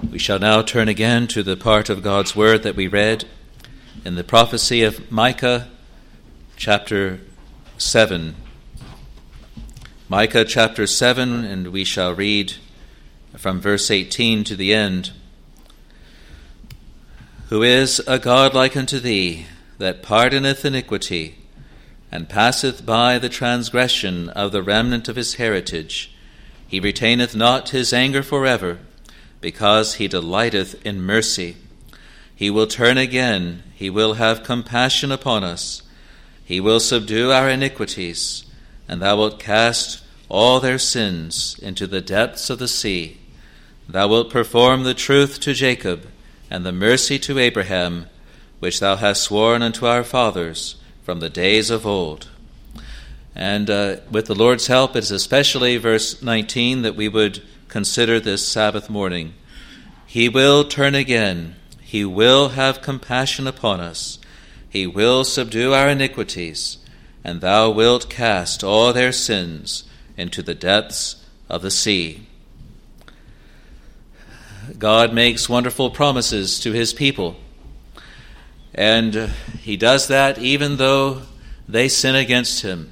We shall now turn again to the part of God's Word that we read in the prophecy of Micah, chapter 7. Micah chapter 7, and we shall read from verse 18 to the end. Who is a God like unto thee, that pardoneth iniquity, and passeth by the transgression of the remnant of his heritage? He retaineth not his anger forever, because he delighteth in mercy. He will turn again, he will have compassion upon us. He will subdue our iniquities, and thou wilt cast all their sins into the depths of the sea. Thou wilt perform the truth to Jacob, and the mercy to Abraham, which thou hast sworn unto our fathers from the days of old. And with the Lord's help, it is especially verse 19 that we would consider this Sabbath morning. He will turn again. He will have compassion upon us. He will subdue our iniquities, and thou wilt cast all their sins into the depths of the sea. God makes wonderful promises to his people, and he does that even though they sin against him.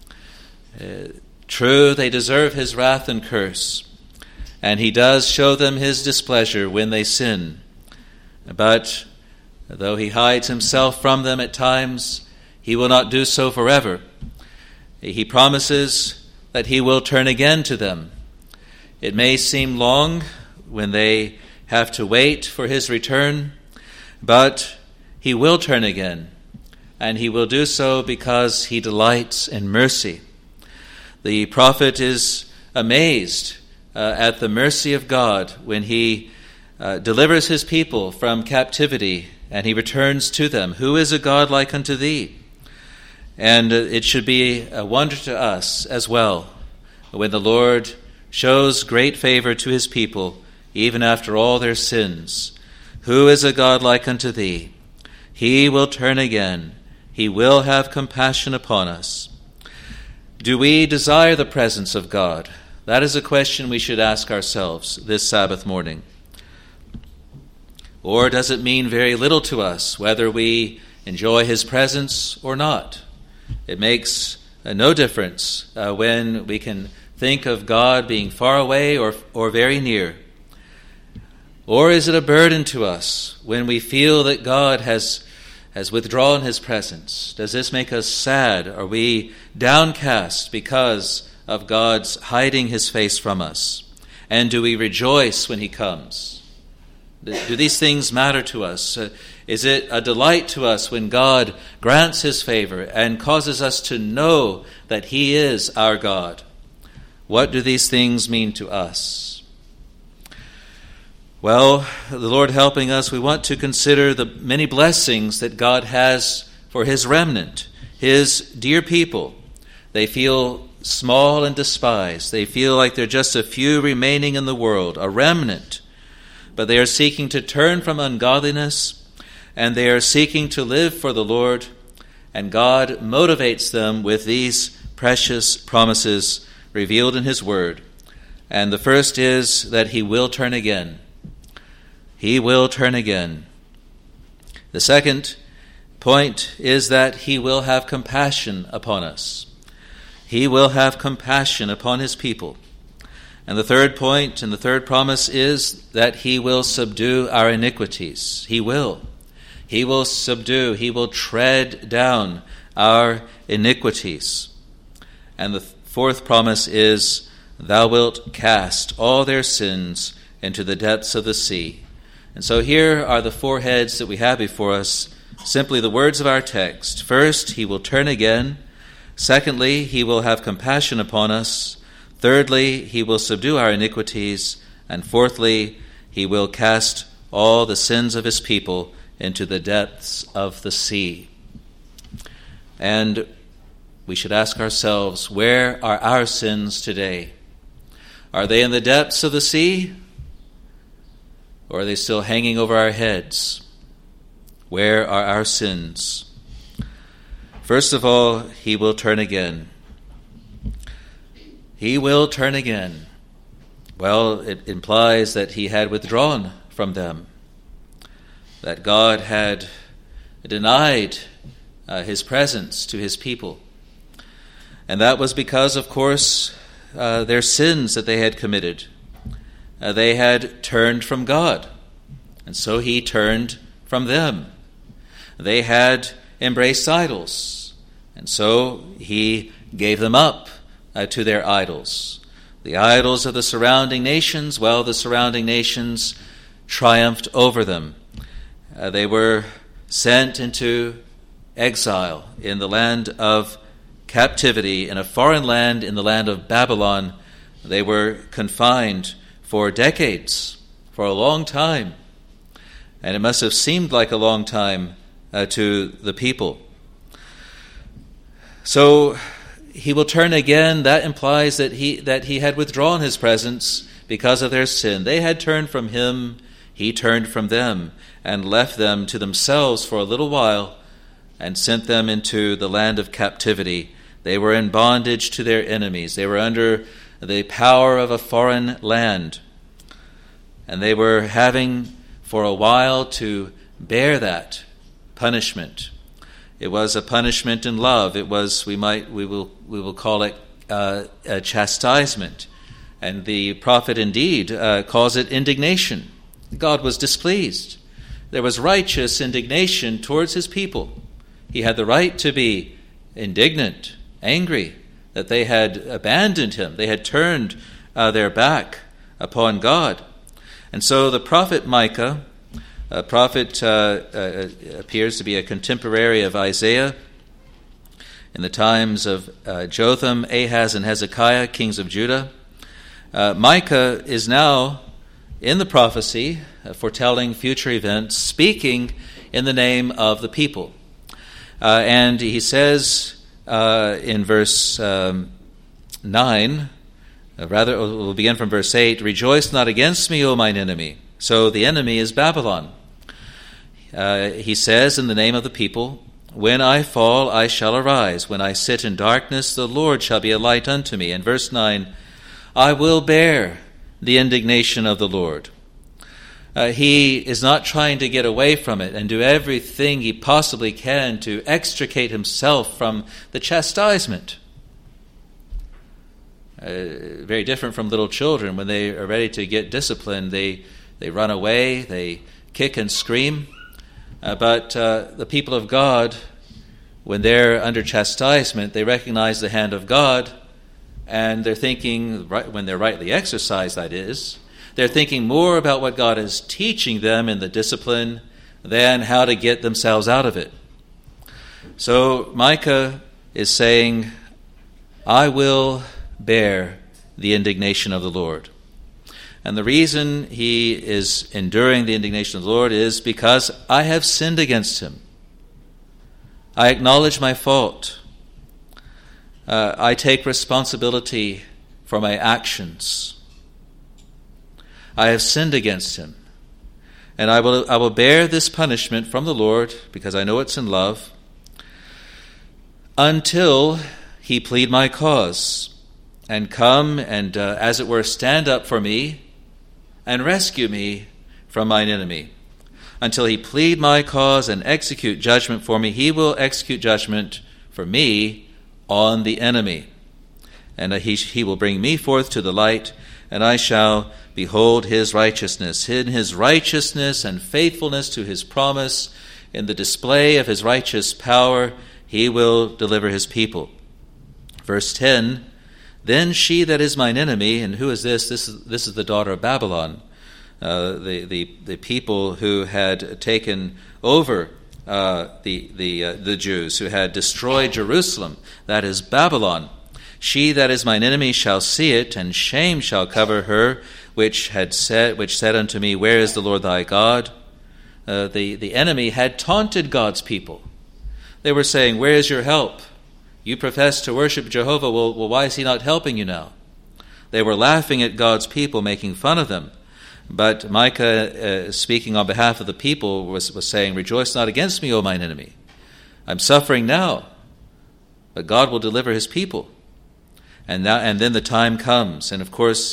True, they deserve his wrath and curse, and he does show them his displeasure when they sin. But though he hides himself from them at times, he will not do so forever. He promises that he will turn again to them. It may seem long when they have to wait for his return, but he will turn again, and he will do so because he delights in mercy. The prophet is amazed at the mercy of God when he delivers his people from captivity and he returns to them. Who is a God like unto thee? And it should be a wonder to us as well when the Lord shows great favor to his people even after all their sins. Who is a God like unto thee? He will turn again. He will have compassion upon us. Do we desire the presence of God? That is a question we should ask ourselves this Sabbath morning. Or does it mean very little to us whether we enjoy his presence or not? It makes no difference when we can think of God being far away or very near. Or is it a burden to us when we feel that God has withdrawn his presence? Does this make us sad? Are we downcast because of God's hiding his face from us? And do we rejoice when he comes? Do these things matter to us? Is it a delight to us when God grants his favor and causes us to know that he is our God? What do these things mean to us? Well, the Lord helping us, we want to consider the many blessings that God has for his remnant, his dear people. They feel small and despised. They feel like they're just a few remaining in the world, a remnant. But they are seeking to turn from ungodliness, and they are seeking to live for the Lord, and God motivates them with these precious promises revealed in his word. And the first is that he will turn again. He will turn again. The second point is that he will have compassion upon us. He will have compassion upon his people. And the third point and the third promise is that he will subdue our iniquities. He will. He will subdue, he will tread down our iniquities. And the fourth promise is, thou wilt cast all their sins into the depths of the sea. And so here are the four heads that we have before us, simply the words of our text. First, he will turn again. Secondly, he will have compassion upon us. Thirdly, he will subdue our iniquities. And fourthly, he will cast all the sins of his people into the depths of the sea. And we should ask ourselves, where are our sins today? Are they in the depths of the sea? Or are they still hanging over our heads? Where are our sins? First of all, he will turn again. He will turn again. Well, it implies that he had withdrawn from them, that God had denied his presence to his people. And that was because, of course, their sins that they had committed. They had turned from God, and so he turned from them. They had embraced idols, and so he gave them up to their idols. The idols of the surrounding nations, well, the surrounding nations triumphed over them. They were sent into exile in the land of captivity, in a foreign land, in the land of Babylon. They were confined for decades, for a long time. And it must have seemed like a long time to the people. So he will turn again. That implies that he had withdrawn his presence because of their sin. They had turned from him, he turned from them, and left them to themselves for a little while, and sent them into the land of captivity. They were in bondage to their enemies. They were under the power of a foreign land. And they were having for a while to bear that punishment. It was a punishment in love. It was, we will call it a chastisement. And the prophet indeed calls it indignation. God was displeased. There was righteous indignation towards his people. He had the right to be indignant, angry, that they had abandoned him. They had turned their back upon God. And so the prophet Micah, a prophet appears to be a contemporary of Isaiah in the times of Jotham, Ahaz, and Hezekiah, kings of Judah. Micah is now in the prophecy foretelling future events, speaking in the name of the people. And he says in verse 9, we'll begin from verse 8, "Rejoice not against me, O mine enemy." So the enemy is Babylon. He says in the name of the people, "When I fall, I shall arise. When I sit in darkness, the Lord shall be a light unto me." And verse 9, "I will bear the indignation of the Lord." He is not trying to get away from it and do everything he possibly can to extricate himself from the chastisement. Very different from little children. When they are ready to get disciplined, they run away, they kick and scream. But the people of God, when they're under chastisement, they recognize the hand of God, and they're thinking, when they're rightly exercised, that is, they're thinking more about what God is teaching them in the discipline than how to get themselves out of it. So Micah is saying, "I will bear the indignation of the Lord." And the reason he is enduring the indignation of the Lord is because I have sinned against him. I acknowledge my fault. I take responsibility for my actions. I have sinned against him. And I will bear this punishment from the Lord, because I know it's in love, until he plead my cause and come and, as it were, stand up for me and rescue me from mine enemy. Until he plead my cause and execute judgment for me, he will execute judgment for me on the enemy. And he will bring me forth to the light, and I shall behold his righteousness. In his righteousness and faithfulness to his promise, in the display of his righteous power, he will deliver his people. Verse 10, "Then she that is mine enemy," and who is this? This is the daughter of Babylon, the people who had taken over the Jews, who had destroyed Jerusalem. That is Babylon. "She that is mine enemy shall see it, and shame shall cover her, which said unto me, Where is the Lord thy God?" The enemy had taunted God's people. They were saying, "Where is your help? You profess to worship Jehovah. Well, why is he not helping you now?" They were laughing at God's people, making fun of them. But Micah, speaking on behalf of the people, was saying, "Rejoice not against me, O mine enemy. I'm suffering now, but God will deliver his people." And then the time comes. And of course,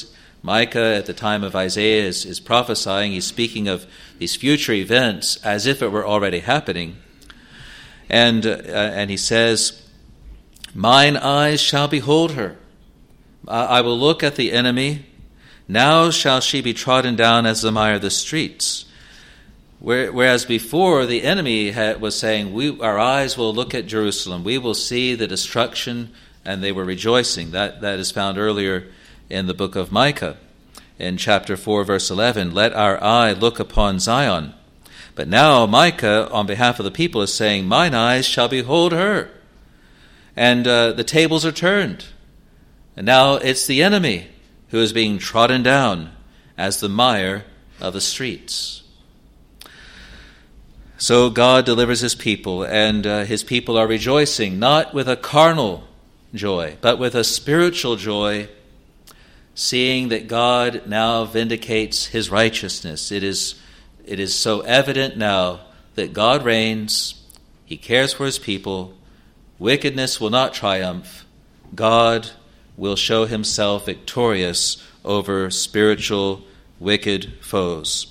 Micah, at the time of Isaiah, is prophesying. He's speaking of these future events as if it were already happening. And he says, "Mine eyes shall behold her. I will look at the enemy. Now shall she be trodden down as the mire of the streets." Whereas before, the enemy was saying, our eyes will look at Jerusalem. We will see the destruction, and they were rejoicing. That is found earlier in the book of Micah. In chapter 4, verse 11, "Let our eye look upon Zion." But now Micah, on behalf of the people, is saying, "Mine eyes shall behold her." And the tables are turned. And now it's the enemy who is being trodden down as the mire of the streets. So God delivers his people, and his people are rejoicing, not with a carnal joy, but with a spiritual joy, seeing that God now vindicates his righteousness. It is so evident now that God reigns, he cares for his people, wickedness will not triumph, God will show himself victorious over spiritual wicked foes.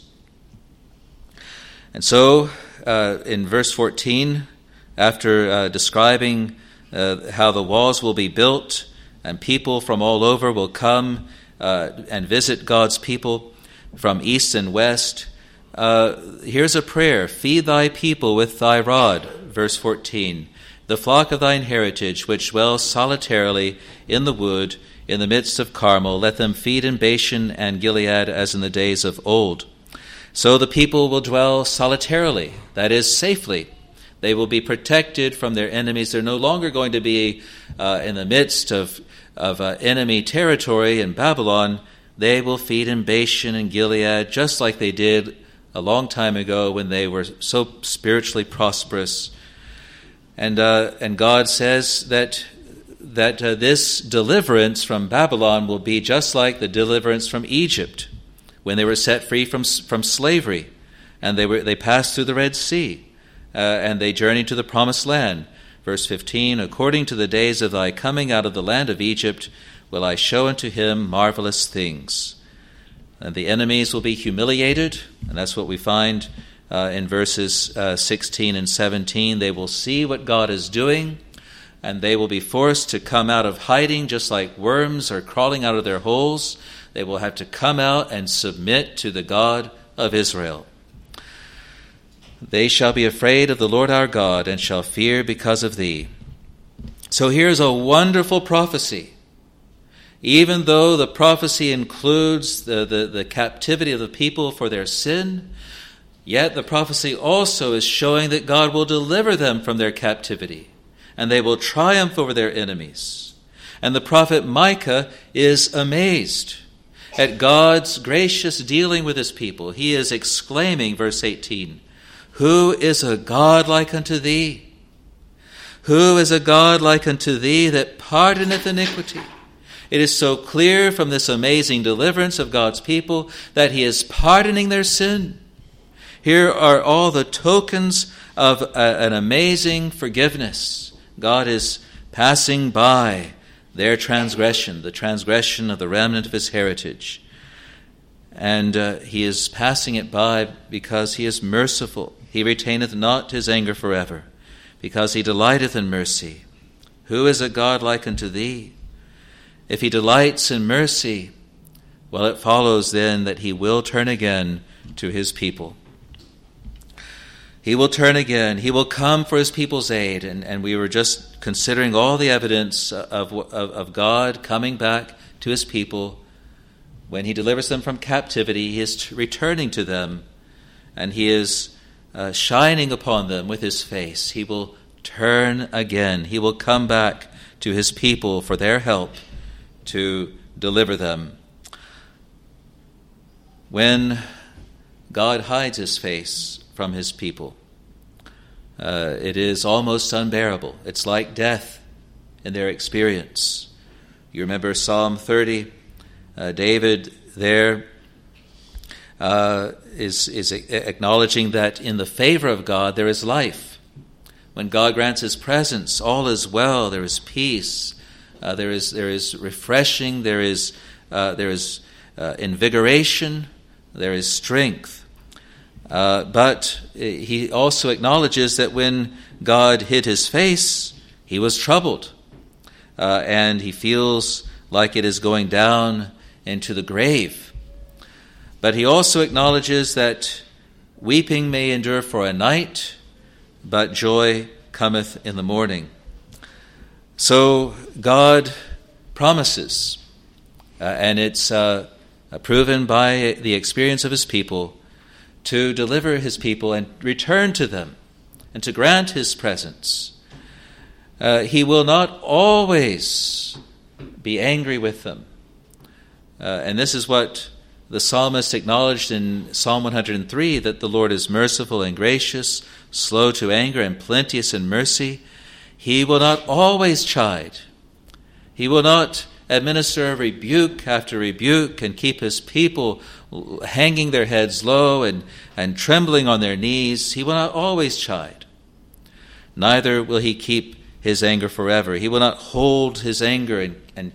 And so, in verse 14, after describing how the walls will be built and people from all over will come and visit God's people from east and west, here's a prayer: "Feed thy people with thy rod," verse 14, "the flock of thine heritage, which dwells solitarily in the wood, in the midst of Carmel. Let them feed in Bashan and Gilead as in the days of old." So the people will dwell solitarily, that is, safely. They will be protected from their enemies. They're no longer going to be in the midst of enemy territory in Babylon. They will feed in Bashan and Gilead, just like they did a long time ago when they were so spiritually prosperous. And God says that this deliverance from Babylon will be just like the deliverance from Egypt, when they were set free from slavery, and they passed through the Red Sea, and they journeyed to the Promised Land. Verse 15, "According to the days of thy coming out of the land of Egypt, will I show unto him marvelous things." And the enemies will be humiliated, and that's what we find in verses 16 and 17. They will see what God is doing, and they will be forced to come out of hiding, just like worms are crawling out of their holes. They will have to come out and submit to the God of Israel. "They shall be afraid of the Lord our God, and shall fear because of thee." So here's a wonderful prophecy. Even though the prophecy includes the captivity of the people for their sin, yet the prophecy also is showing that God will deliver them from their captivity, and they will triumph over their enemies. And the prophet Micah is amazed at God's gracious dealing with his people. He is exclaiming, verse 18, "Who is a God like unto thee? Who is a God like unto thee that pardoneth iniquity?" It is so clear from this amazing deliverance of God's people that he is pardoning their sin. Here are all the tokens of an amazing forgiveness. God is passing by their transgression, the transgression of the remnant of his heritage. And he is passing it by because he is merciful. He retaineth not his anger forever, because he delighteth in mercy. Who is a God like unto thee? If he delights in mercy, well, it follows then that he will turn again to his people. He will turn again. He will come for his people's aid. And we were just considering all the evidence of God coming back to his people. When he delivers them from captivity, he is returning to them, and he is shining upon them with his face. He will turn again. He will come back to his people for their help to deliver them. When God hides his face from his people, it is almost unbearable. It's like death in their experience. You remember Psalm 30, David there is acknowledging that in the favor of God there is life. When God grants his presence, all is well. There is peace. There is refreshing. There is invigoration, there is strength. But he also acknowledges that when God hid his face, he was troubled. And he feels like it is going down into the grave. But he also acknowledges that weeping may endure for a night, but joy cometh in the morning. So God promises, and it's proven by the experience of his people, to deliver his people and return to them and to grant his presence. He will not always be angry with them. And this is what the psalmist acknowledged in Psalm 103, that the Lord is merciful and gracious, slow to anger and plenteous in mercy. He will not always chide. He will not administer rebuke after rebuke and keep his people hanging their heads low and trembling on their knees. He will not always chide. Neither will he keep his anger forever. He will not hold his anger and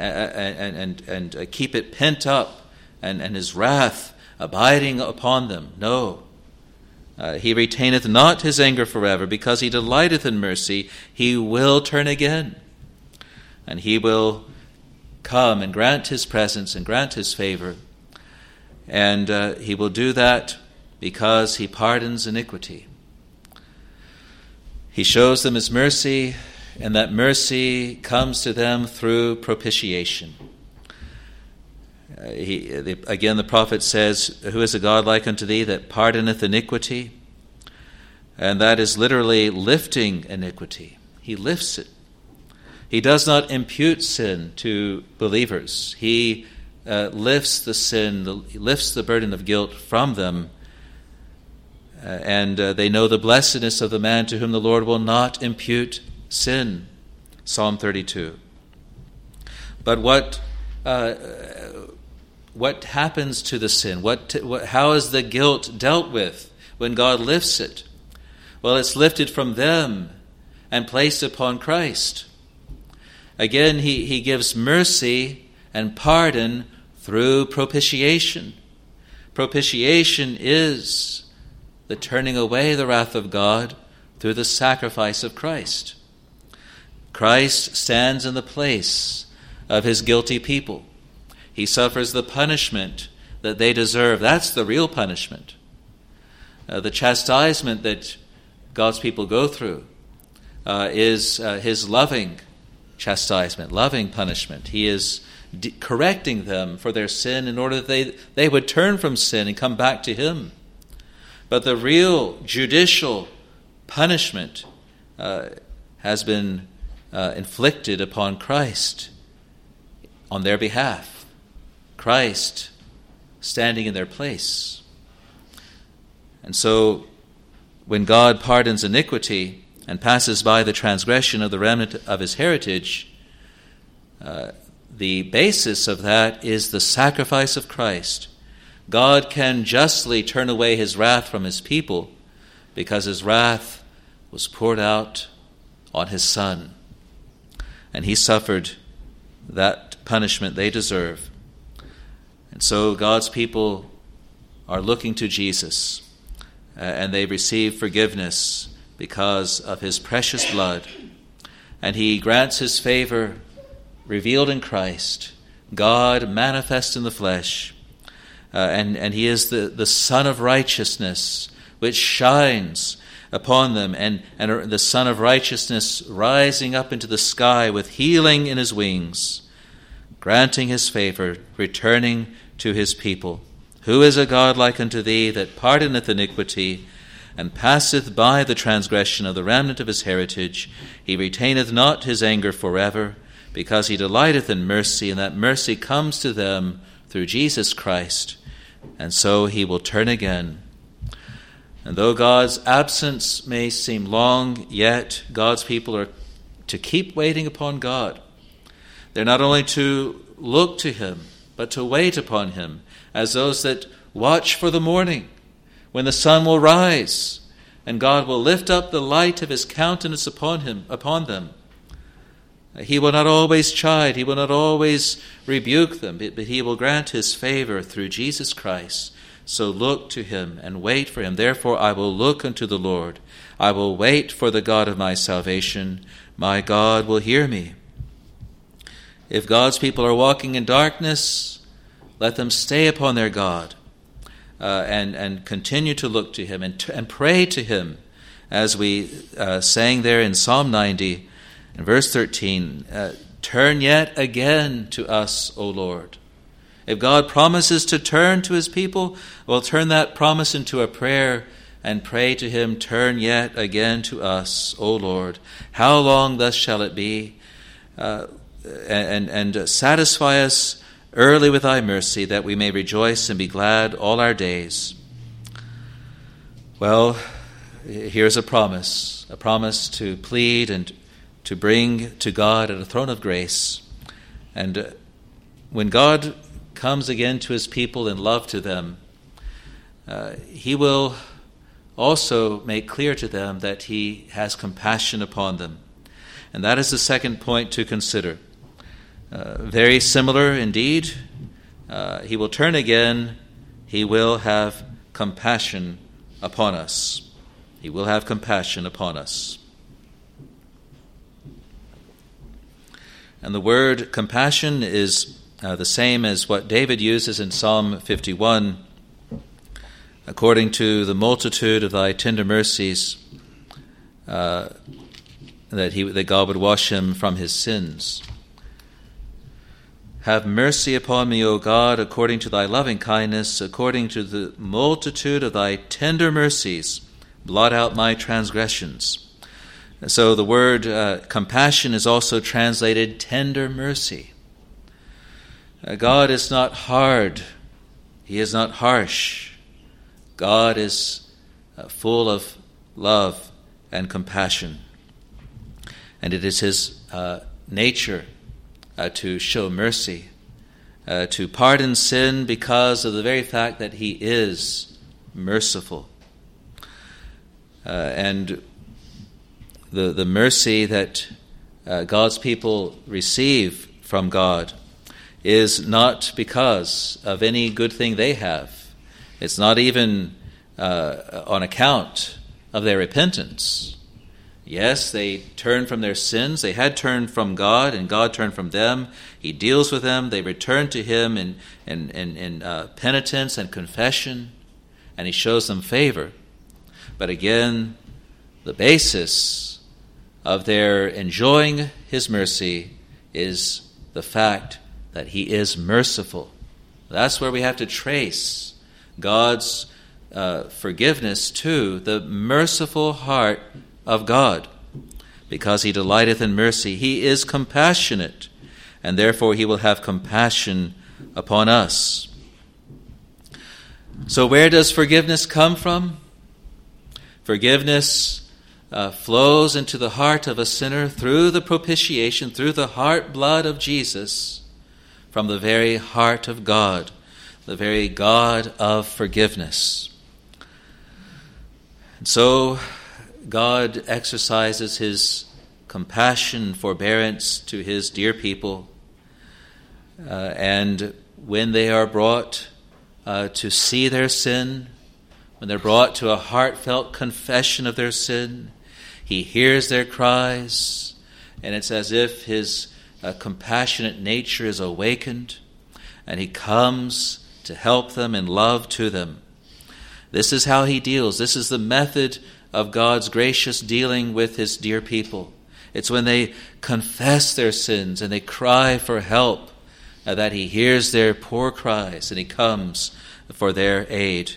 keep it pent up and his wrath abiding upon them. No. He retaineth not his anger forever, because he delighteth in mercy. He will turn again, and he will come and grant his presence and grant his favor. And he will do that because he pardons iniquity. He shows them his mercy, and that mercy comes to them through propitiation. Again, the prophet says, "Who is a God like unto thee, that pardoneth iniquity?" And that is literally lifting iniquity. He lifts it. He does not impute sin to believers. He lifts the sin, lifts the burden of guilt from them, and they know the blessedness of the man to whom the Lord will not impute sin. Psalm 32. But what happens to the sin? How is the guilt dealt with when God lifts it? Well, it's lifted from them and placed upon Christ. Again, he gives mercy and pardon through propitiation. Propitiation is the turning away the wrath of God through the sacrifice of Christ. Christ stands in the place of his guilty people. He suffers the punishment that they deserve. That's the real punishment. The chastisement that God's people go through is his loving chastisement, loving punishment. He is correcting them for their sin in order that they would turn from sin and come back to him. But the real judicial punishment has been inflicted upon Christ on their behalf. Christ standing in their place. And so when God pardons iniquity and passes by the transgression of the remnant of his heritage, the basis of that is the sacrifice of Christ. God can justly turn away his wrath from his people because his wrath was poured out on his Son. And he suffered that punishment they deserve. And so God's people are looking to Jesus, and they receive forgiveness because of his precious blood. And he grants his favor revealed in Christ, God manifest in the flesh. And he is the Son of righteousness, which shines upon them, and the Son of righteousness rising up into the sky with healing in his wings, granting his favor, returning to his people. Who is a God like unto thee, that pardoneth iniquity, and passeth by the transgression of the remnant of his heritage? He retaineth not his anger forever, because he delighteth in mercy, and that mercy comes to them through Jesus Christ. And so he will turn again. And though God's absence may seem long, yet God's people are to keep waiting upon God. They're not only to look to him, but to wait upon him, as those that watch for the morning, when the sun will rise, and God will lift up the light of his countenance upon them. He will not always chide, he will not always rebuke them, but he will grant his favor through Jesus Christ. So look to him and wait for him. Therefore I will look unto the Lord. I will wait for the God of my salvation. My God will hear me. If God's people are walking in darkness, let them stay upon their God and continue to look to him and pray to him, as we sang there in Psalm 90 and verse 13, turn yet again to us, O Lord. If God promises to turn to his people, well, turn that promise into a prayer and pray to him, turn yet again to us, O Lord. How long thus shall it be? And satisfy us early with thy mercy, that we may rejoice and be glad all our days. Well, here's a promise to plead and to bring to God at a throne of grace. And when God comes again to his people in love to them, he will also make clear to them that he has compassion upon them. And that is the second point to consider. Very similar indeed. He will turn again. He will have compassion upon us. He will have compassion upon us. And the word compassion is the same as what David uses in Psalm 51. According to the multitude of thy tender mercies, that God would wash him from his sins. Have mercy upon me, O God, according to thy loving kindness, according to the multitude of thy tender mercies, blot out my transgressions. So the word compassion is also translated tender mercy. God is not hard. He is not harsh. God is full of love and compassion. And it is his nature to show mercy, to pardon sin because of the very fact that he is merciful. And the mercy that God's people receive from God is not because of any good thing they have. It's not even on account of their repentance. Yes, they turned from their sins. They had turned from God, and God turned from them. He deals with them. They return to him in penitence and confession, and he shows them favor. But again, the basis of their enjoying his mercy is the fact that he is merciful. That's where we have to trace God's forgiveness to the merciful heart of God. Because he delighteth in mercy, he is compassionate, and therefore he will have compassion upon us. So where does forgiveness come from? Forgiveness flows into the heart of a sinner through the propitiation, through the heart blood of Jesus, from the very heart of God, the very God of forgiveness. And so God exercises his compassion and forbearance to his dear people, and when they are brought to see their sin, when they're brought to a heartfelt confession of their sin, he hears their cries, and it's as if his compassionate nature is awakened, and he comes to help them in love to them. This is how he deals. This is the method of God's gracious dealing with his dear people. It's when they confess their sins and they cry for help that he hears their poor cries and he comes for their aid.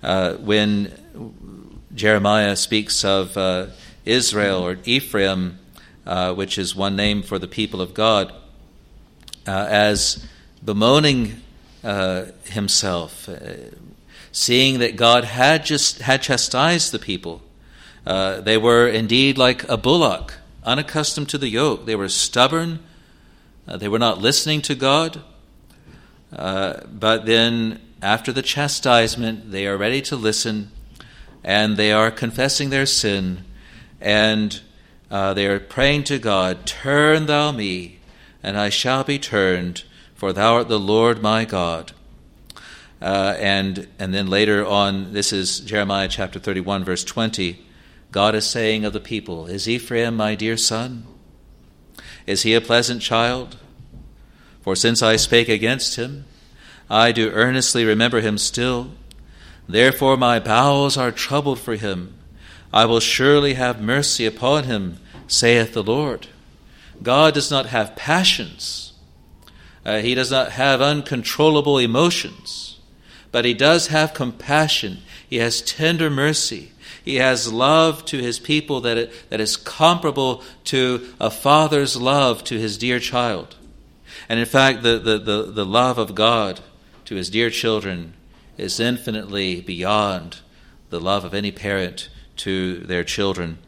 When Jeremiah speaks of Israel or Ephraim, which is one name for the people of God, as bemoaning himself, seeing that God had chastised the people. They were indeed like a bullock, unaccustomed to the yoke. They were stubborn. They were not listening to God. But then, after the chastisement, they are ready to listen, and they are confessing their sin, and They are praying to God, "Turn thou me, and I shall be turned, for thou art the Lord my God." And then later on, this is Jeremiah chapter 31, verse 20. God is saying of the people, "Is Ephraim my dear son? Is he a pleasant child? For since I spake against him, I do earnestly remember him still. Therefore my bowels are troubled for him. I will surely have mercy upon him, saith the Lord." God does not have passions. He does not have uncontrollable emotions. But he does have compassion. He has tender mercy. He has love to his people that is comparable to a father's love to his dear child. And in fact, the love of God to his dear children is infinitely beyond the love of any parent to their children.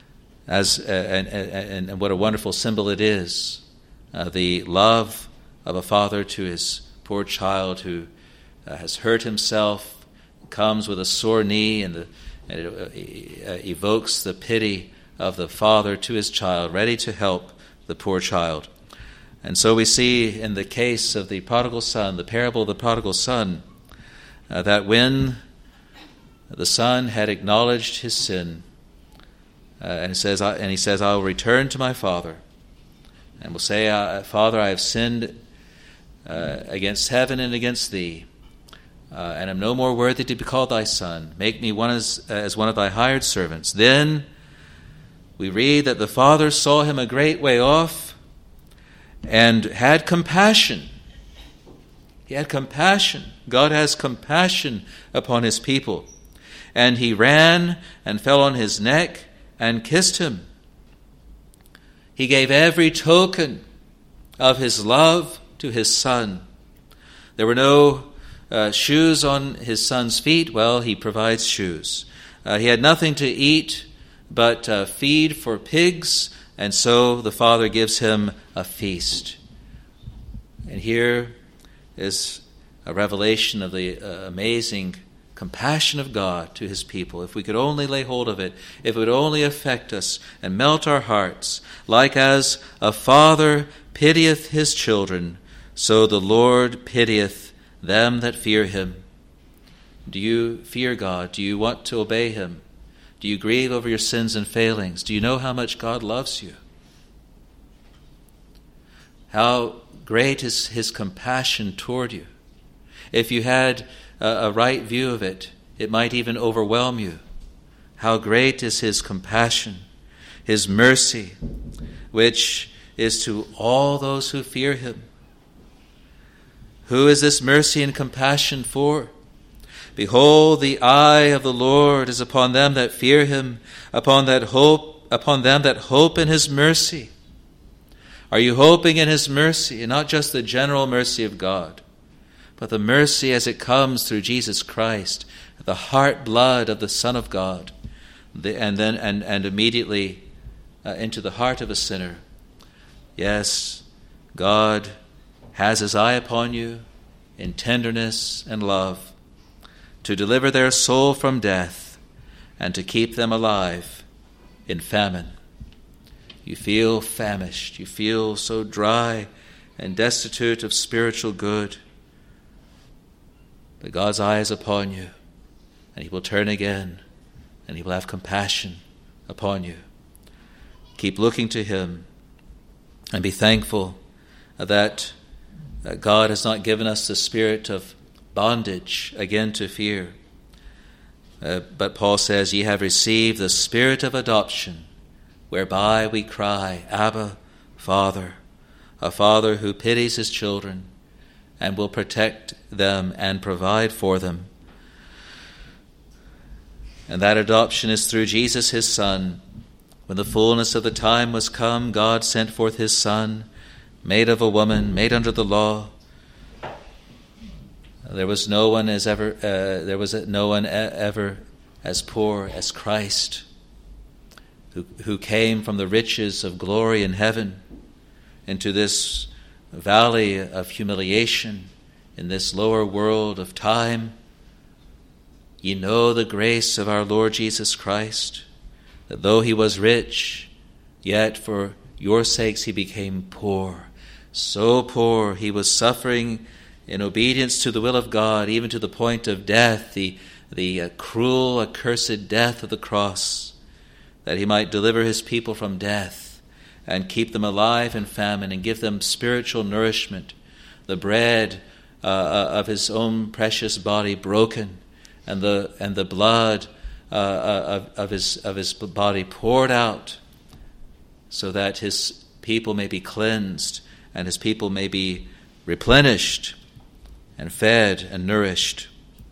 And what a wonderful symbol it is, the love of a father to his poor child who has hurt himself, comes with a sore knee, and it evokes the pity of the father to his child, ready to help the poor child. And so we see in the case of the prodigal son, the parable of the prodigal son, that when the son had acknowledged his sin, and he says, "I will return to my father, and will say, Father, I have sinned against heaven and against thee, and am no more worthy to be called thy son. Make me one as one of thy hired servants." Then we read that the father saw him a great way off and had compassion. He had compassion. God has compassion upon his people. And he ran and fell on his neck and kissed him. He gave every token of his love to his son. There were no shoes on his son's feet. Well, he provides shoes. He had nothing to eat but feed for pigs, and so the father gives him a feast. And here is a revelation of the amazing compassion of God to his people. If we could only lay hold of it, if it would only affect us and melt our hearts, like as a father pitieth his children, so the Lord pitieth them that fear him. Do you fear God? Do you want to obey him? Do you grieve over your sins and failings? Do you know how much God loves you? How great is his compassion toward you. If you had a right view of it, it might even overwhelm you. How great is his compassion, his mercy, which is to all those who fear him. Who is this mercy and compassion for? Behold, the eye of the Lord is upon them that fear him, upon them that hope in his mercy. Are you hoping in his mercy, and not just the general mercy of God, but the mercy as it comes through Jesus Christ, the heart blood of the Son of God, and immediately into the heart of a sinner? Yes, God has his eye upon you in tenderness and love, to deliver their soul from death and to keep them alive in famine. You feel famished. You feel so dry and destitute of spiritual good. But God's eye is upon you, and he will turn again, and he will have compassion upon you. Keep looking to him, and be thankful that God has not given us the spirit of bondage again to fear. But Paul says, "Ye have received the spirit of adoption, whereby we cry, Abba, Father," a father who pities his children and will protect them and provide for them. And that adoption is through Jesus, his Son. When the fullness of the time was come, God sent forth his Son, made of a woman, made under the law. There was no one ever as poor as Christ, who came from the riches of glory in heaven into this valley of humiliation in this lower world of time. Ye know the grace of our Lord Jesus Christ, that though he was rich, Yet for your sakes he became poor, so poor he was suffering in obedience to the will of God, even to the point of death, the cruel, accursed death of the cross, that he might deliver his people from death and keep them alive in famine and give them spiritual nourishment, the bread of his own precious body broken, and the blood of his body poured out, so that his people may be cleansed and his people may be replenished and fed and nourished.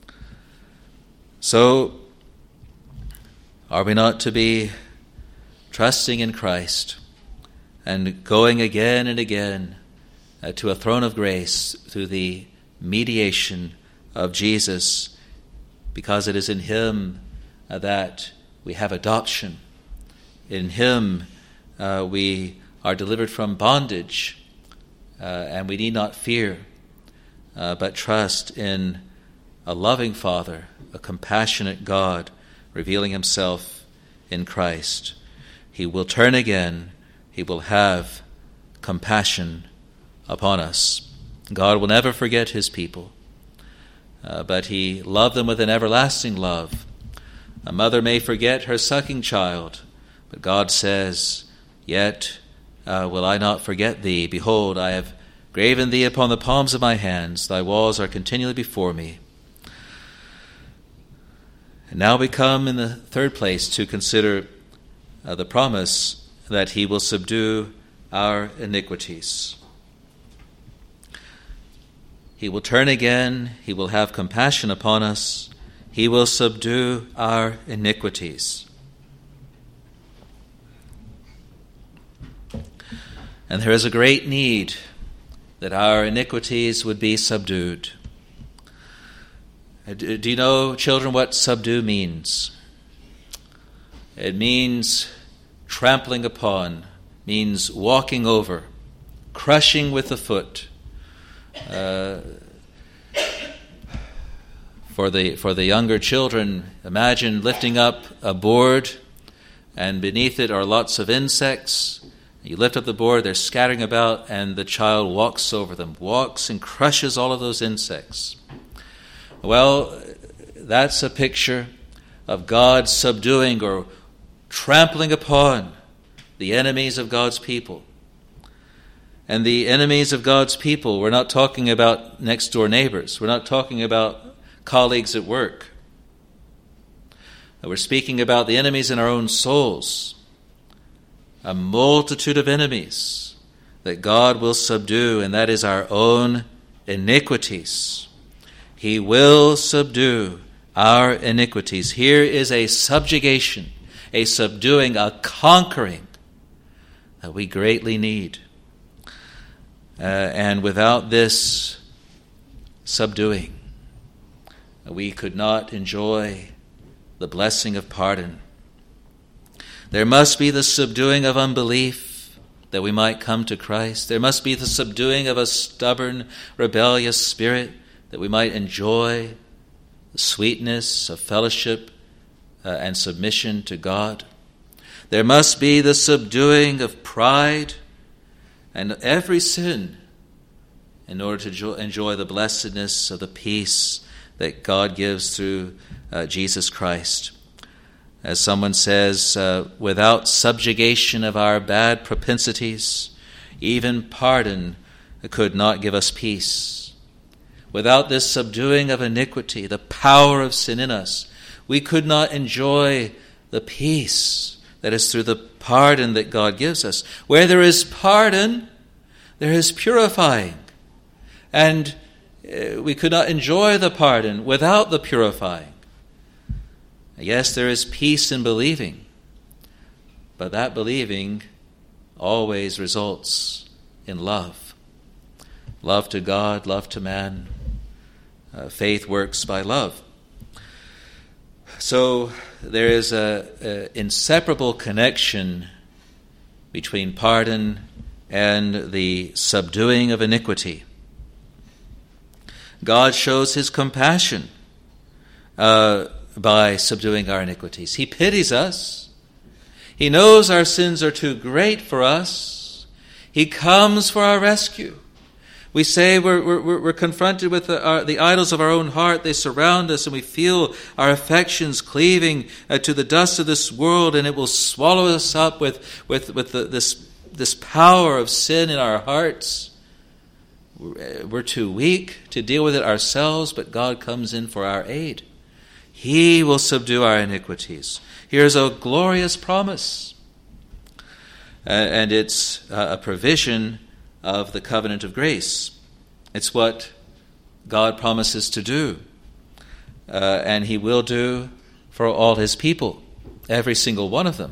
So, are we not to be trusting in Christ and going again and again to a throne of grace through the mediation of Jesus, because it is in him that we have adoption. In him we are delivered from bondage, and we need not fear, but trust in a loving Father, a compassionate God, revealing himself in Christ. He will turn again. He will have compassion upon us. God will never forget his people, but he loved them with an everlasting love. A mother may forget her sucking child, but God says, "Yet will I not forget thee. Behold, I have graven thee upon the palms of my hands. Thy walls are continually before me." And now we come in the third place to consider the promise that he will subdue our iniquities. He will turn again. He will have compassion upon us. He will subdue our iniquities. And there is a great need that our iniquities would be subdued. Do you know, children, what subdue means? It means trampling upon, means walking over, crushing with the foot. For the younger children, imagine lifting up a board, and beneath it are lots of insects. You lift up the board, they're scattering about, and the child walks over them, walks and crushes all of those insects. Well, that's a picture of God subduing or trampling upon the enemies of God's people. And the enemies of God's people, we're not talking about next-door neighbors. We're not talking about colleagues at work. We're speaking about the enemies in our own souls. A multitude of enemies that God will subdue, and that is our own iniquities. He will subdue our iniquities. Here is a subjugation, a subduing, a conquering that we greatly need. And without this subduing, we could not enjoy the blessing of pardon. There must be the subduing of unbelief that we might come to Christ. There must be the subduing of a stubborn, rebellious spirit that we might enjoy the sweetness of fellowship and submission to God. There must be the subduing of pride and every sin in order to enjoy the blessedness of the peace that God gives through Jesus Christ. As someone says, without subjugation of our bad propensities, even pardon could not give us peace. Without this subduing of iniquity, the power of sin in us, we could not enjoy the peace that is through the pardon that God gives us. Where there is pardon, there is purifying. And we could not enjoy the pardon without the purifying. Yes, there is peace in believing, but that believing always results in love. Love to God, love to man. Faith works by love. So there is an inseparable connection between pardon and the subduing of iniquity. God shows his compassion by subduing our iniquities. He pities us. He knows our sins are too great for us. He comes for our rescue. We say we're confronted with the idols of our own heart. They surround us, and we feel our affections cleaving to the dust of this world, and it will swallow us up with this power of sin in our hearts. We're too weak to deal with it ourselves, but God comes in for our aid. He will subdue our iniquities. Here's a glorious promise, and it's a provision of the covenant of grace. It's what God promises to do, and He will do for all His people, every single one of them.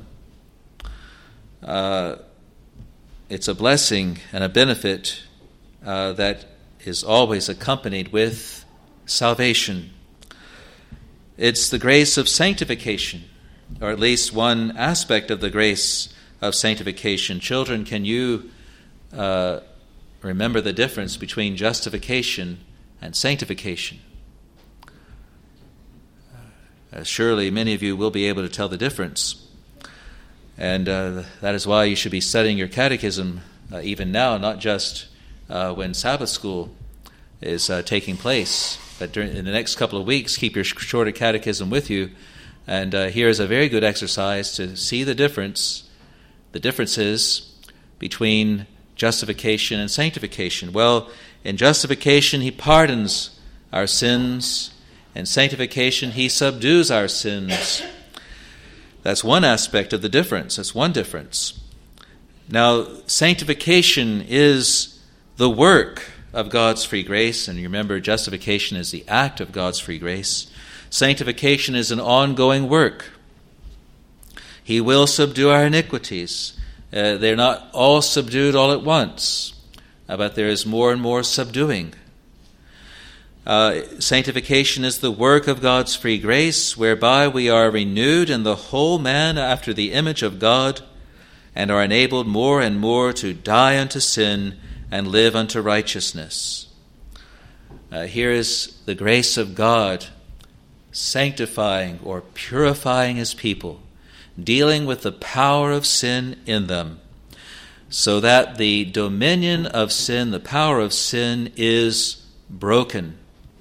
It's a blessing and a benefit that is always accompanied with salvation. It's the grace of sanctification, or at least one aspect of the grace of sanctification. Children, can you remember the difference between justification and sanctification? Surely many of you will be able to tell the difference. And that is why you should be studying your catechism even now, not just when Sabbath school is taking place, but in the next couple of weeks, keep your shorter catechism with you. And here is a very good exercise to see the differences between justification and sanctification. Well, in justification, He pardons our sins. In sanctification, He subdues our sins. That's one aspect of the difference. That's one difference. Now, sanctification is the work of God's free grace. And you remember, justification is the act of God's free grace. Sanctification is an ongoing work. He will subdue our iniquities. They're not all subdued all at once, but there is more and more subduing. Sanctification is the work of God's free grace, whereby we are renewed in the whole man after the image of God, and are enabled more and more to die unto sin and live unto righteousness. Here is the grace of God sanctifying or purifying His people, dealing with the power of sin in them, so that the dominion of sin, the power of sin, is broken.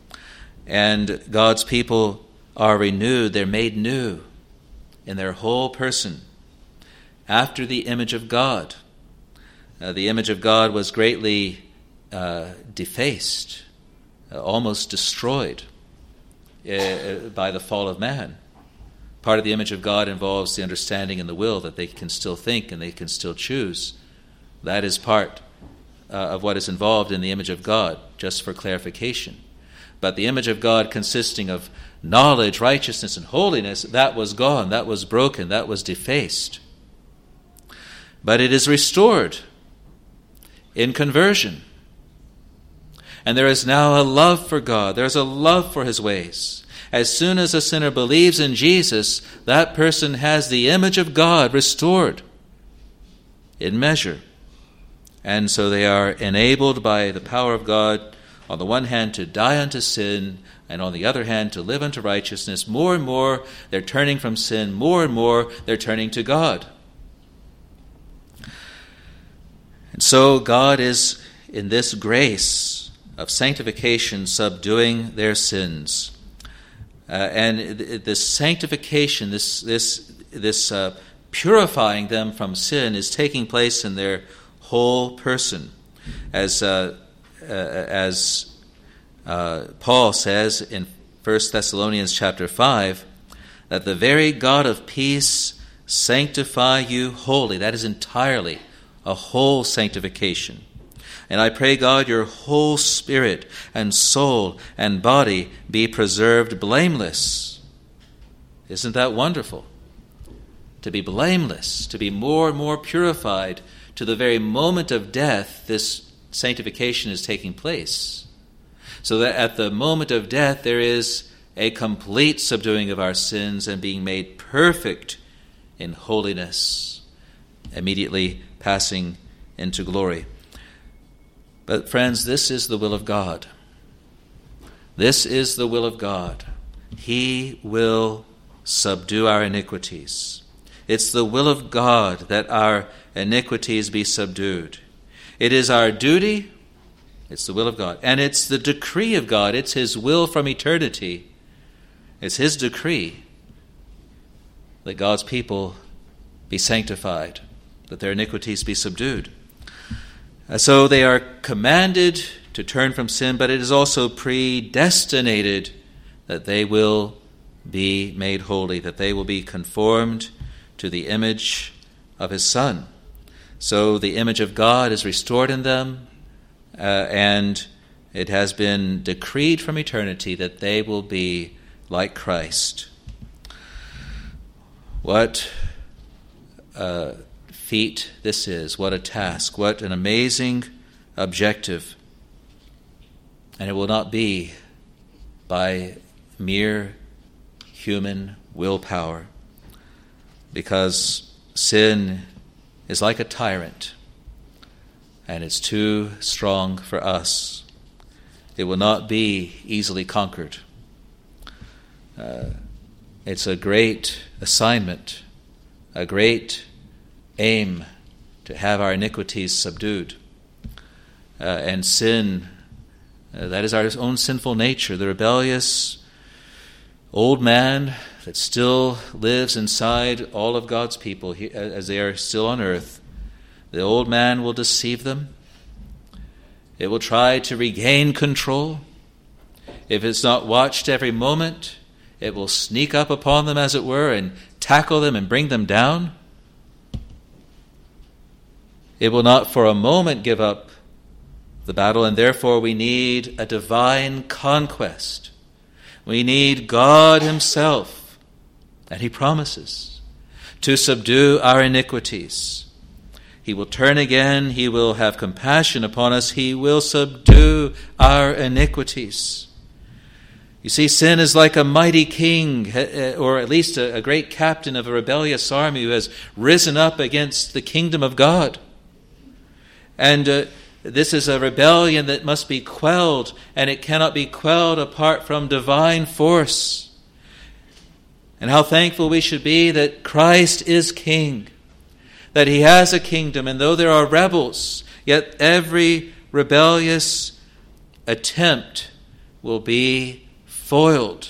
And God's people are renewed, they're made new in their whole person, after the image of God. The image of God was greatly defaced, almost destroyed by the fall of man. Part of the image of God involves the understanding and the will that they can still think and they can still choose. That is part of what is involved in the image of God, just for clarification. But the image of God consisting of knowledge, righteousness, and holiness, that was gone, that was broken, that was defaced. But it is restored in conversion. And there is now a love for God. There is a love for His ways. As soon as a sinner believes in Jesus, that person has the image of God restored in measure. And so they are enabled by the power of God, on the one hand, to die unto sin, and on the other hand, to live unto righteousness. More and more, they're turning from sin. More and more, they're turning to God. And so God is, in this grace of sanctification, subduing their sins. And this sanctification, this purifying them from sin is taking place in their whole person. As Paul says in 1 Thessalonians chapter 5, that the very God of peace sanctify you wholly. That is entirely a whole sanctification. And I pray, God, your whole spirit and soul and body be preserved blameless. Isn't that wonderful? To be blameless, to be more and more purified to the very moment of death, this sanctification is taking place. So that at the moment of death there is a complete subduing of our sins and being made perfect in holiness, immediately passing into glory. But friends, this is the will of God. This is the will of God. He will subdue our iniquities. It's the will of God that our iniquities be subdued. It is our duty, it's the will of God, and it's the decree of God. It's His will from eternity. It's His decree that God's people be sanctified, that their iniquities be subdued. So they are commanded to turn from sin, but it is also predestinated that they will be made holy, that they will be conformed to the image of His Son. So the image of God is restored in them, and it has been decreed from eternity that they will be like Christ. What a feat this is, what a task, what an amazing objective. And it will not be by mere human willpower, because sin is like a tyrant, and it's too strong for us. It will not be easily conquered. It's a great assignment, a great aim to have our iniquities subdued. And sin, that is our own sinful nature, the rebellious old man that still lives inside all of God's people as they are still on earth. The old man will deceive them. It will try to regain control. If it's not watched every moment, it will sneak up upon them, as it were, and tackle them and bring them down. It will not for a moment give up the battle, and therefore we need a divine conquest. We need God Himself, and He promises to subdue our iniquities. He will turn again. He will have compassion upon us. He will subdue our iniquities. You see, sin is like a mighty king, or at least a great captain of a rebellious army who has risen up against the kingdom of God. And this is a rebellion that must be quelled, and it cannot be quelled apart from divine force. And how thankful we should be that Christ is King, that He has a kingdom, and though there are rebels, yet every rebellious attempt will be foiled.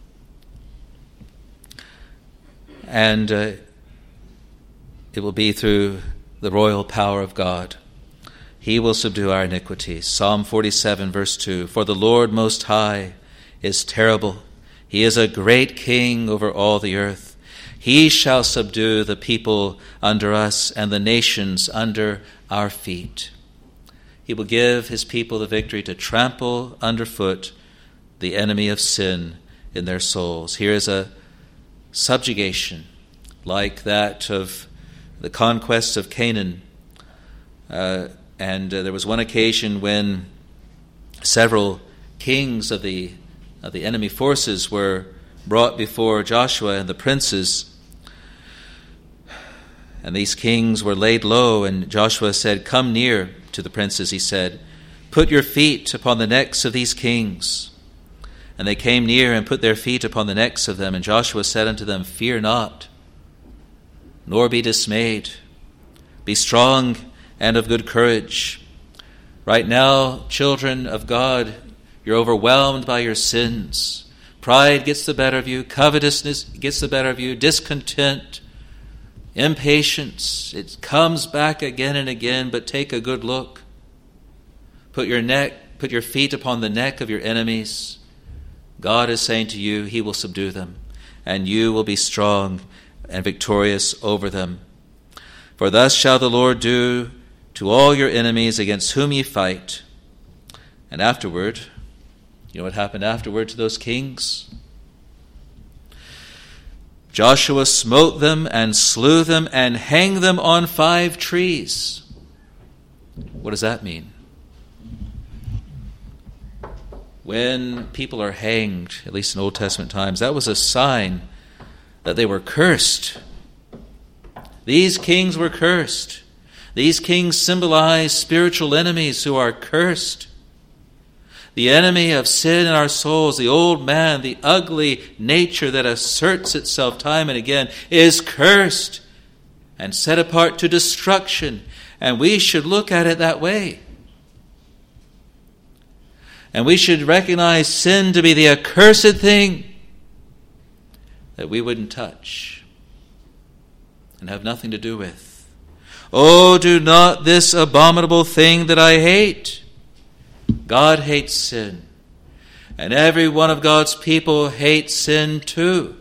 And it will be through the royal power of God. He will subdue our iniquities. Psalm 47, verse 2, "For the Lord Most High is terrible. He is a great king over all the earth. He shall subdue the people under us and the nations under our feet." He will give His people the victory to trample underfoot the enemy of sin in their souls. Here is a subjugation like that of the conquest of Canaan. And there was one occasion when several kings of the enemy forces were brought before Joshua and the princes. And these kings were laid low, and Joshua said, "Come near to the princes," he said. "Put your feet upon the necks of these kings." And they came near and put their feet upon the necks of them. And Joshua said unto them, "Fear not, nor be dismayed. Be strong and of good courage." Right now, children of God, you're overwhelmed by your sins. Pride gets the better of you. Covetousness gets the better of you. Discontent, impatience. It comes back again and again, but take a good look. Put your feet upon the neck of your enemies. God is saying to you, He will subdue them, and you will be strong and victorious over them. "For thus shall the Lord do to all your enemies against whom ye fight." And afterward, you know what happened afterward to those kings? Joshua smote them and slew them and hanged them on 5 trees. What does that mean? When people are hanged, at least in Old Testament times, that was a sign that they were cursed. These kings were cursed. These kings symbolize spiritual enemies who are cursed. The enemy of sin in our souls, the old man, the ugly nature that asserts itself time and again, is cursed and set apart to destruction. And we should look at it that way. And we should recognize sin to be the accursed thing that we wouldn't touch and have nothing to do with. Oh, do not this abominable thing that I hate. God hates sin. And every one of God's people hates sin too.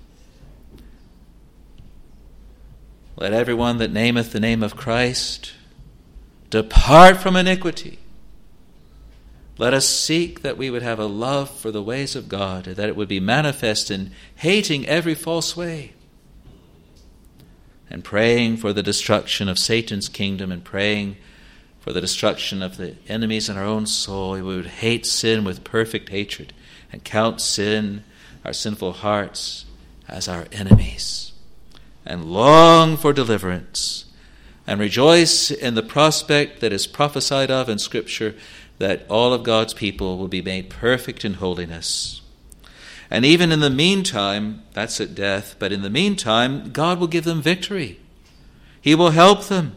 Let everyone that nameth the name of Christ depart from iniquity. Let us seek that we would have a love for the ways of God, that it would be manifest in hating every false way, and praying for the destruction of Satan's kingdom, and praying for the destruction of the enemies in our own soul. We would hate sin with perfect hatred and count sin, our sinful hearts, as our enemies, and long for deliverance, and rejoice in the prospect that is prophesied of in Scripture, that all of God's people will be made perfect in holiness. And even in the meantime, that's at death, but in the meantime, God will give them victory. He will help them.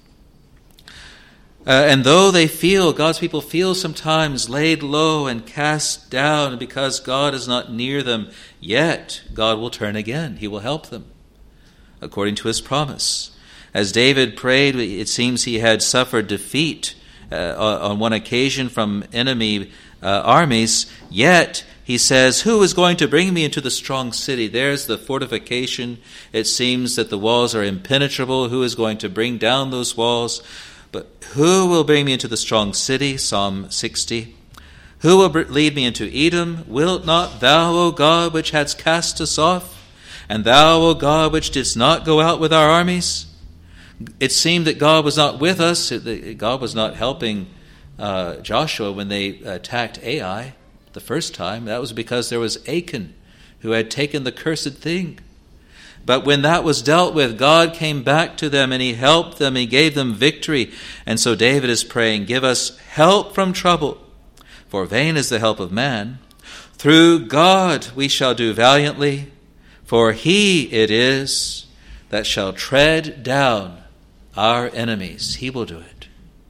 And though they feel, God's people feel sometimes laid low and cast down because God is not near them, yet God will turn again. He will help them according to his promise. As David prayed, it seems he had suffered defeat on one occasion from enemy armies, yet he says, who is going to bring me into the strong city? There's the fortification. It seems that the walls are impenetrable. Who is going to bring down those walls? But who will bring me into the strong city? Psalm 60. Who will lead me into Edom? Wilt not thou, O God, which hadst cast us off? And thou, O God, which didst not go out with our armies? It seemed that God was not with us. God was not helping Joshua when they attacked Ai the first time. That was because there was Achan who had taken the cursed thing. But when that was dealt with, God came back to them and he helped them. He gave them victory. And so David is praying, give us help from trouble, for vain is the help of man. Through God we shall do valiantly, for he it is that shall tread down our enemies. He will do it.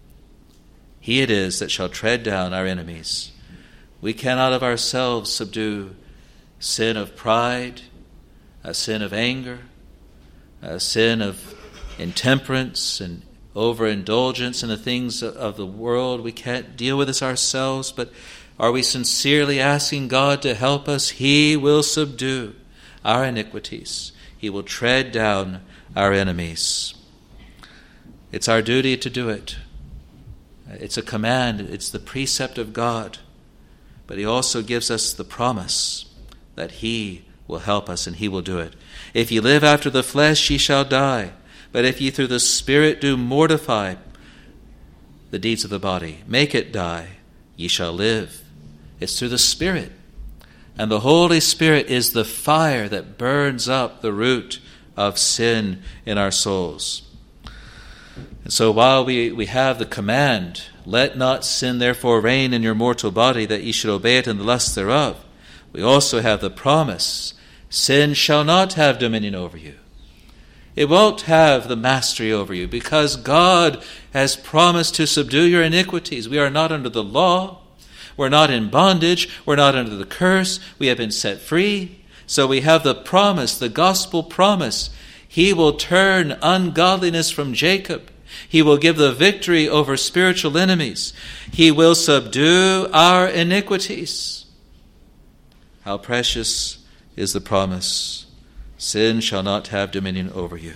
He it is that shall tread down our enemies. We cannot of ourselves subdue sin of pride, a sin of anger, a sin of intemperance and overindulgence in the things of the world. We can't deal with this ourselves, but are we sincerely asking God to help us? He will subdue our iniquities. He will tread down our enemies. It's our duty to do it. It's a command. It's the precept of God. But he also gives us the promise that he will help us and he will do it. If ye live after the flesh, ye shall die. But if ye through the Spirit do mortify the deeds of the body, make it die, ye shall live. It's through the Spirit. And the Holy Spirit is the fire that burns up the root of sin in our souls. And so while we have the command, let not sin therefore reign in your mortal body, that ye should obey it in the lust thereof, we also have the promise, sin shall not have dominion over you. It won't have the mastery over you, because God has promised to subdue your iniquities. We are not under the law. We're not in bondage. We're not under the curse. We have been set free. So we have the promise, the gospel promise. He will turn ungodliness from Jacob. He will give the victory over spiritual enemies. He will subdue our iniquities. How precious is the promise. Sin shall not have dominion over you.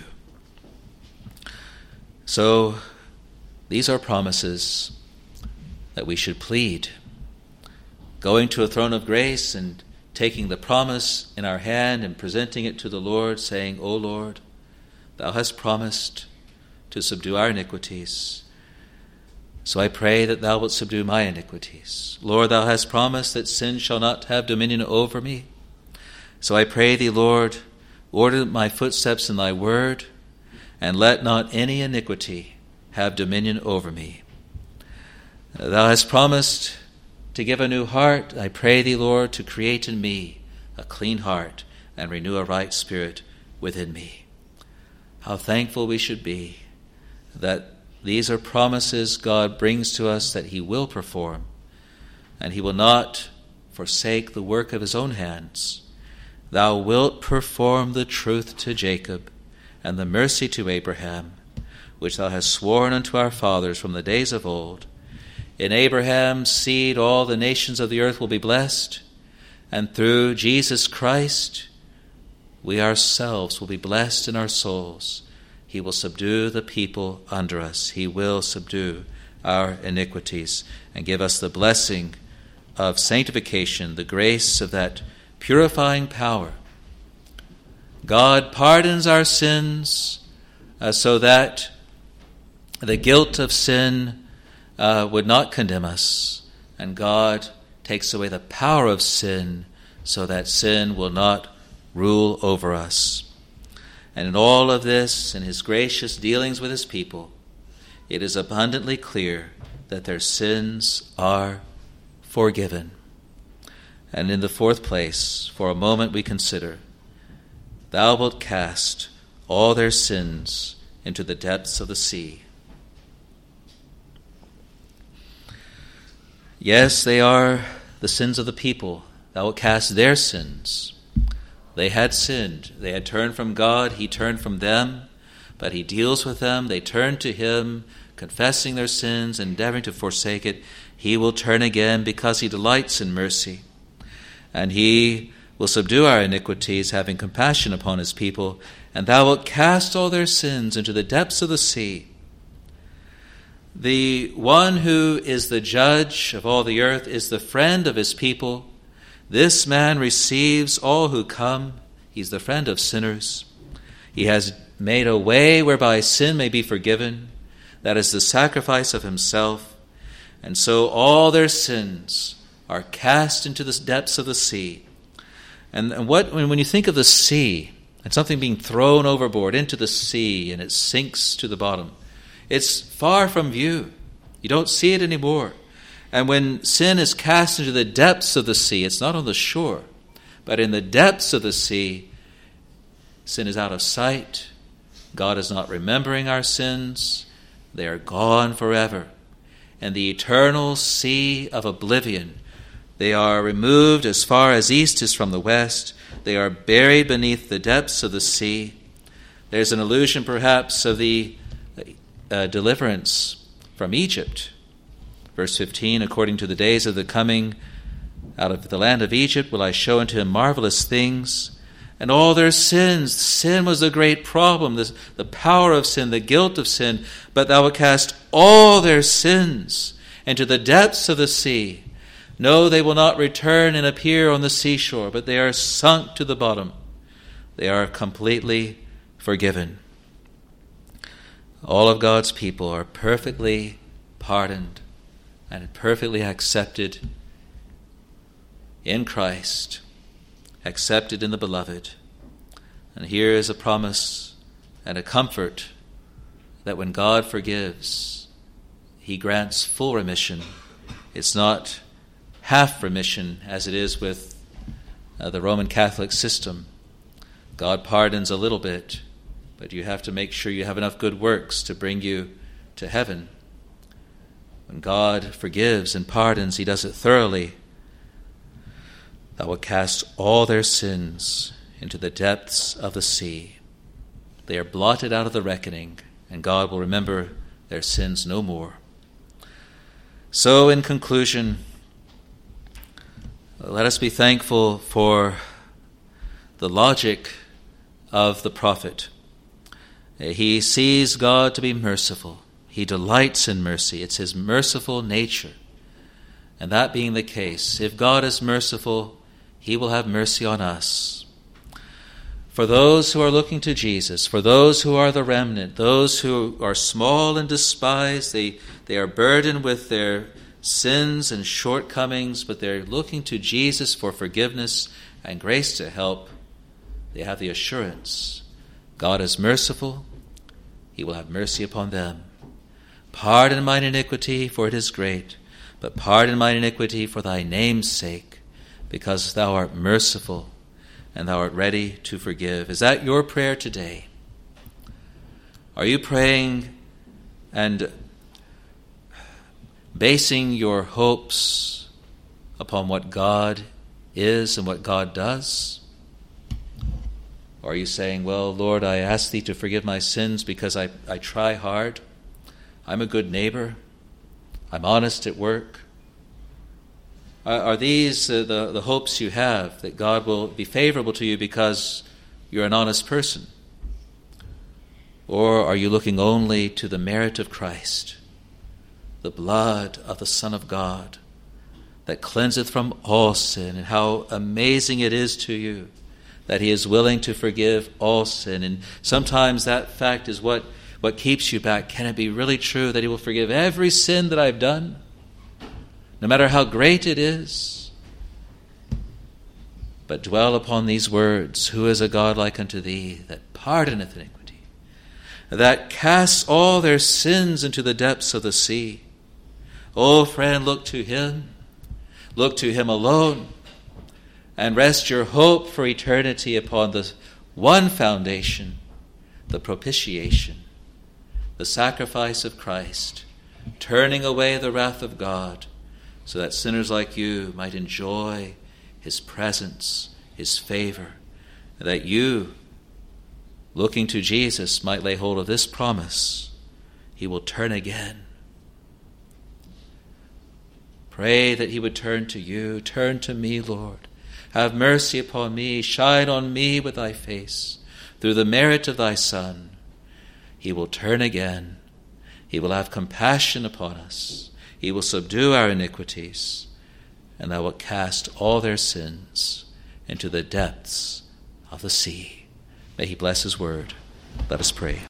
So, these are promises that we should plead. Going to a throne of grace and taking the promise in our hand and presenting it to the Lord, saying, O Lord, thou hast promised to subdue our iniquities. So I pray that thou wilt subdue my iniquities. Lord, thou hast promised that sin shall not have dominion over me. So I pray thee, Lord, order my footsteps in thy word, and let not any iniquity have dominion over me. Thou hast promised to give a new heart. I pray thee, Lord, to create in me a clean heart and renew a right spirit within me. How thankful we should be that these are promises God brings to us that he will perform, and he will not forsake the work of his own hands. Thou wilt perform the truth to Jacob and the mercy to Abraham, which thou hast sworn unto our fathers from the days of old. In Abraham's seed all the nations of the earth will be blessed, and through Jesus Christ we ourselves will be blessed in our souls. He will subdue the people under us. He will subdue our iniquities and give us the blessing of sanctification, the grace of that purifying power. God pardons our sins so that the guilt of sin would not condemn us, and God takes away the power of sin so that sin will not rule over us. And in all of this, in his gracious dealings with his people, it is abundantly clear that their sins are forgiven. And in the fourth place, for a moment we consider, thou wilt cast all their sins into the depths of the sea. Yes, they are the sins of the people. Thou wilt cast their sins. They had sinned. They had turned from God. He turned from them. But he deals with them. They turn to him, confessing their sins, endeavoring to forsake it. He will turn again because he delights in mercy. And he will subdue our iniquities, having compassion upon his people. And thou wilt cast all their sins into the depths of the sea. The one who is the judge of all the earth is the friend of his people. This man receives all who come. He's the friend of sinners. He has made a way whereby sin may be forgiven. That is the sacrifice of himself. And so all their sins are cast into the depths of the sea. And when you think of the sea and something being thrown overboard into the sea and it sinks to the bottom, it's far from view. You don't see it anymore. And when sin is cast into the depths of the sea, it's not on the shore, but in the depths of the sea, sin is out of sight. God is not remembering our sins. They are gone forever. And the eternal sea of oblivion, they are removed as far as east is from the west. They are buried beneath the depths of the sea. There's an allusion perhaps of the deliverance from Egypt. Verse 15, according to the days of the coming out of the land of Egypt will I show unto him marvelous things, and all their sins. Sin was a great problem, the power of sin, the guilt of sin, but thou wilt cast all their sins into the depths of the sea. No, they will not return and appear on the seashore, but they are sunk to the bottom. They are completely forgiven. All of God's people are perfectly pardoned and perfectly accepted in Christ, accepted in the Beloved. And here is a promise and a comfort that when God forgives, he grants full remission. It's not half remission as it is with the Roman Catholic system. God pardons a little bit, but you have to make sure you have enough good works to bring you to heaven. When God forgives and pardons, he does it thoroughly. Thou wilt cast all their sins into the depths of the sea. They are blotted out of the reckoning, and God will remember their sins no more. So, in conclusion, let us be thankful for the logic of the prophet. He sees God to be merciful. He delights in mercy. It's his merciful nature. And that being the case, if God is merciful, he will have mercy on us. For those who are looking to Jesus, for those who are the remnant, those who are small and despised, they are burdened with their sins and shortcomings, but they're looking to Jesus for forgiveness and grace to help, they have the assurance God is merciful. He will have mercy upon them. Pardon mine iniquity, for it is great. but pardon mine iniquity for thy name's sake, because thou art merciful and thou art ready to forgive. Is that your prayer today? Are you praying and basing your hopes upon what God is and what God does? Or are you saying, well, Lord, I ask thee to forgive my sins because I try hard. I'm a good neighbor. I'm honest at work. Are these the hopes you have, that God will be favorable to you because you're an honest person? Or are you looking only to the merit of Christ, the blood of the Son of God that cleanseth from all sin, and how amazing it is to you that he is willing to forgive all sin? And sometimes that fact is what keeps you back. Can it be really true that he will forgive every sin that I've done, no matter how great it is? But dwell upon these words: who is a God like unto thee, that pardoneth iniquity, that casts all their sins into the depths of the sea? Oh, friend, look to him. Look to him alone, and rest your hope for eternity upon the one foundation, the propitiation, the sacrifice of Christ, turning away the wrath of God, so that sinners like you might enjoy his presence, his favor, and that you, looking to Jesus, might lay hold of this promise: he will turn again. Pray that he would turn to you. Turn to me, Lord. Have mercy upon me. Shine on me with thy face. Through the merit of thy Son, he will turn again. He will have compassion upon us. He will subdue our iniquities, and thou wilt cast all their sins into the depths of the sea. May he bless his word. Let us pray.